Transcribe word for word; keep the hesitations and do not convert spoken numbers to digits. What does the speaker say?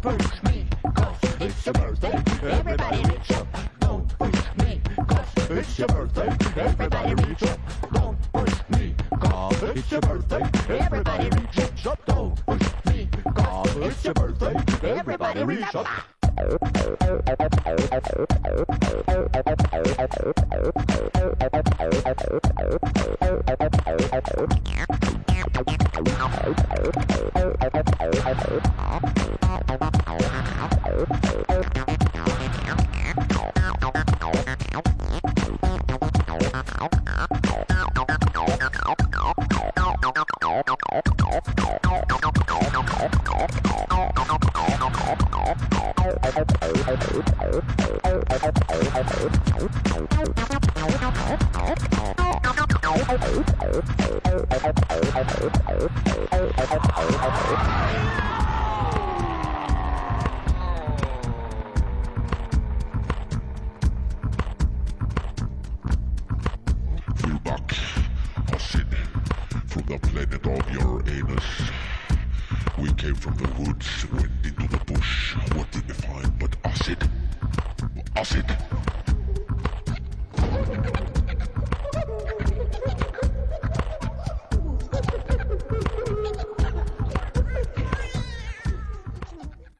push me, cause it's your birthday. Everybody reach up. Don't push me, cause it's your birthday. Everybody reach up. Don't push me, cause it's your birthday. Everybody reach up. Don't push me, cause it's your birthday. Everybody reach up. We're back, acid, from the planet of Uranus. We came from the woods, went into the bush. What did we find but acid? Acid.